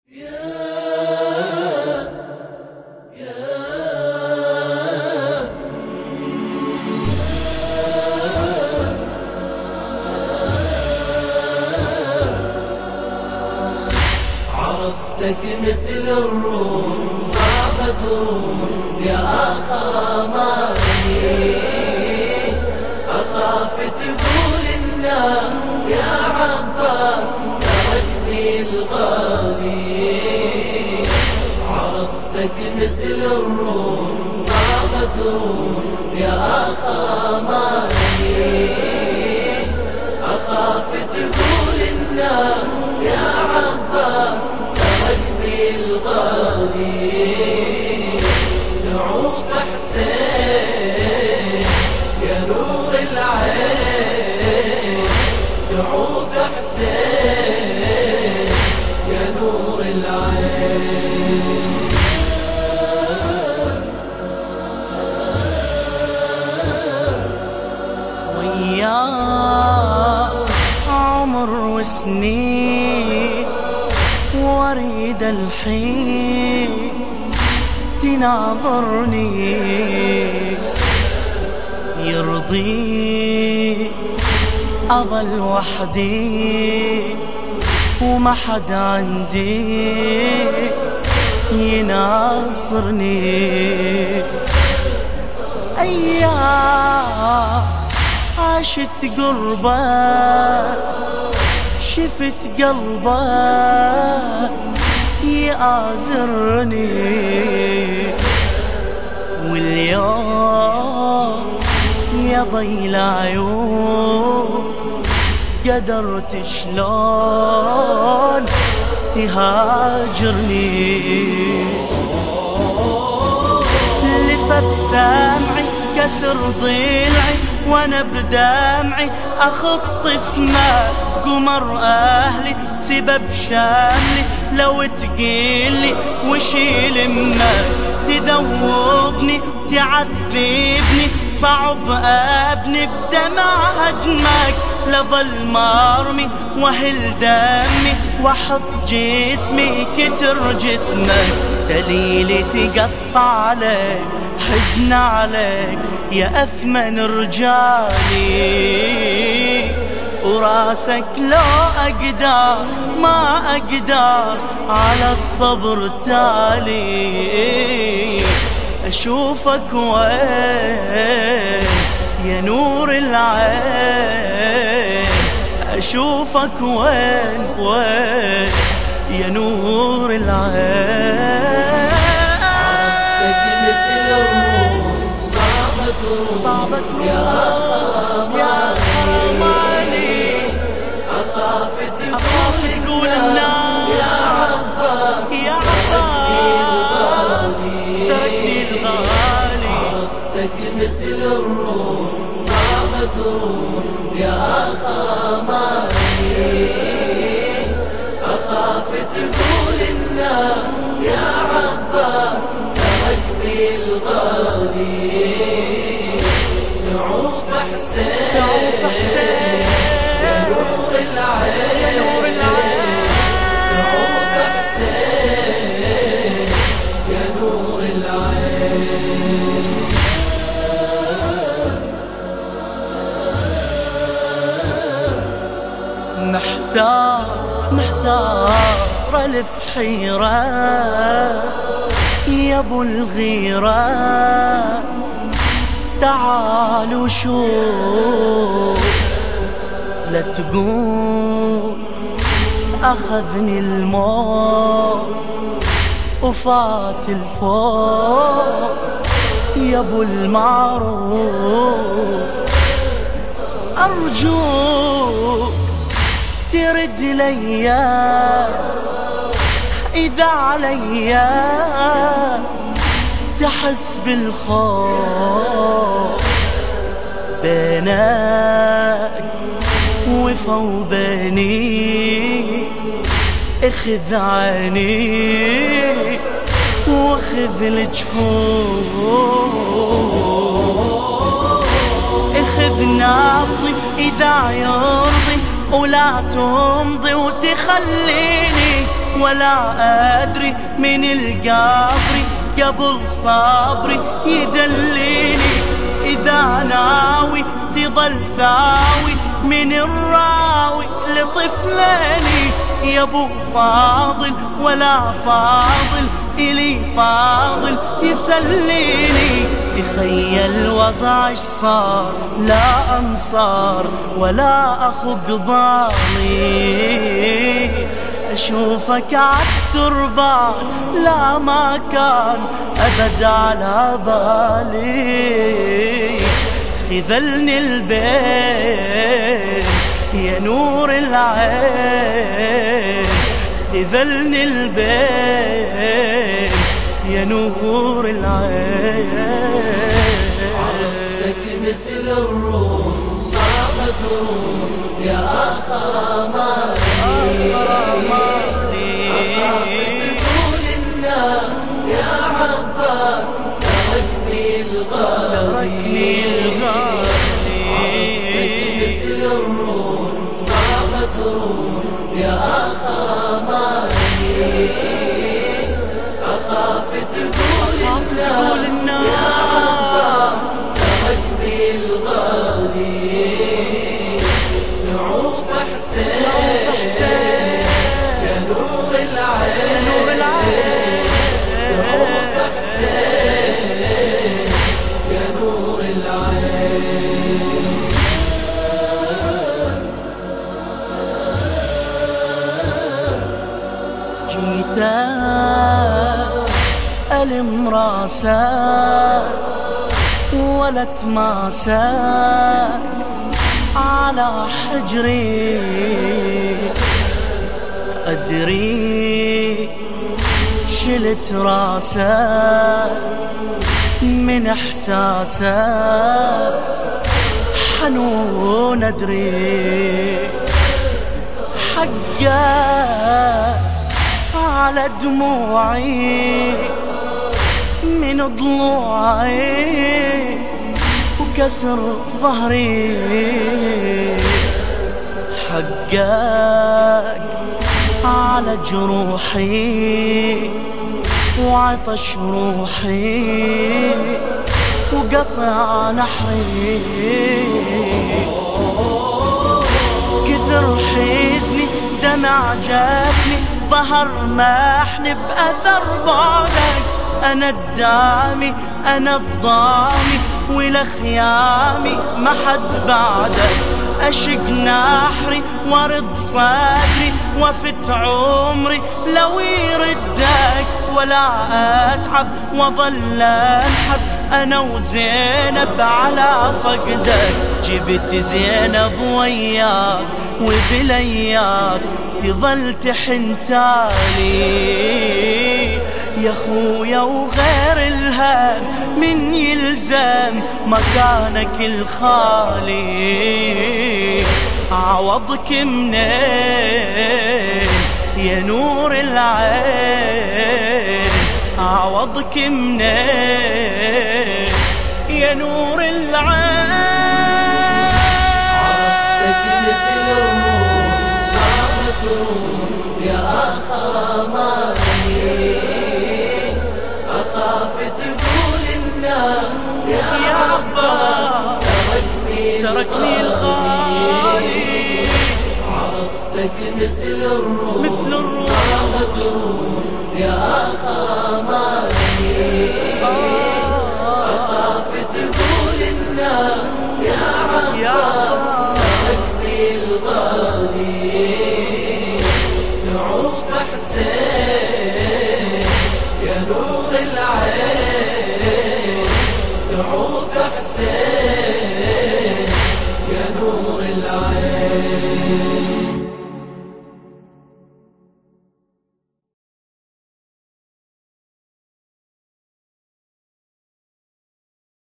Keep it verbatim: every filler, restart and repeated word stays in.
عرفتك مثل الروم صعبة روم يا آخر أماني، أخاف تقول الناس يا عباس تركني الغالي. عرفتك مثل الروم صعبة روم يا آخر أماني، أخاف تقول الناس يا عباس تركني الغالي. تعوف حسين يا نور العين، تعوف حسين يا نور العين. وياك عمر وسنين واريد الحين تناظرني، يرضي أظل وحدي وما حد عندي يناصرني. أيام عشت قربك شفت قلبك يآزرني، واليوم يا ضيل عيون قدرت شلون تهاجرني. لفت سمعي كسر ضلعي وانا بدمعي اخط اسمك قمر اهلي سبب شاملي. لو تقيلي وشيل امك تذوبني تعذبني صعب ابني بدمع هدمك. لظل مرمي وهل دمي واحط جسمي كتر جسمك. دليلي تقطع عليك حزن عليك يا أثمن رجالي، وراسك لو أقدر ما أقدر على الصبر تالي. أشوفك وين يا نور العين، أشوفك وين وين يا نور العين. صعبة يا حرماني، أخاف تقول الناس يا عباس يا عباس تركني الغالي. عرفتك مثل الروم صعبة روم يا آخر أماني، أخاف تقول الناس يا عباس تركني الغالي. تعوف حسين تعوف حسين يا نور العين، يا نور العين. تعوف حسين يا نور العين. محتار محتار ألف حيرة يا ابو الغيرة. تعال وشوف لا تقول أخذني الموت وفات الفوق يا ابو المعروف. أرجوك ترد ليا إذا عليا تحس بالخوف بينك وفا وبيني. اخذ عيني واخذ الجفوف، اخذ نبضي إذا يرضي ولا تمضي وتخليني ولا أدري من القبر قبل صبري يدليني. إذا ناوي تظل ثاوي من الراوي لطفليني يا ابو فاضل، ولا فاضل إلي فاضل يسليني. تخيل وضع اش صار، لا أنصار ولا أخو قبالي. أشوفك عالتربان لا ما كان أبد على بالي. خذلني البين يا نور العين، خذلني البين يا نور العين. عرفتك مثل الروم صابت روم يا آخر أماني. أخاف تقول الناس يا عباس تركني الغالي. عرفتك مثل الروم صابت روم يا آخر أماني. أخاف تقول الناس يا عباس تركني الغالي. تعوف حسين يا نور العين، تعوف حسين يا نور العين. جيت ألم راسك ولا تماسك على حجري. أدري شلت راسك من إحساسك حنون. أدري حقك على دموعي من ضلوعي وكسر ظهري. حقك على جروحي وعطش روحي وقطع نحري. كثر حزني دمع جافني ظهر محني بأثر بعدك. أنا الدامي أنا الضامي ولخيامي ما حد بعدك. أشق نحري وارد صدري وفت عمري لو يردك. ولا أتعب وظل أنحب أنا وزينب على فقدك. جبت زينب وياك وبلياك تظل تحنتالي. يا خويا وغير الهم من يلزم مكانك الخالي. عوضك منين يا نور العين، عوضك منين يا نور العين. عرفتك مثل الروم صابت روم يا آخر أماني. أخاف تقول الناس يا عباس تركني الغالي. عرفتك مثل الروم صابت روم يا آخر أماني. أخاف تقول الناس يا عباس تركني الغالي. تعوف حسين يا نور العين، تعوف حسين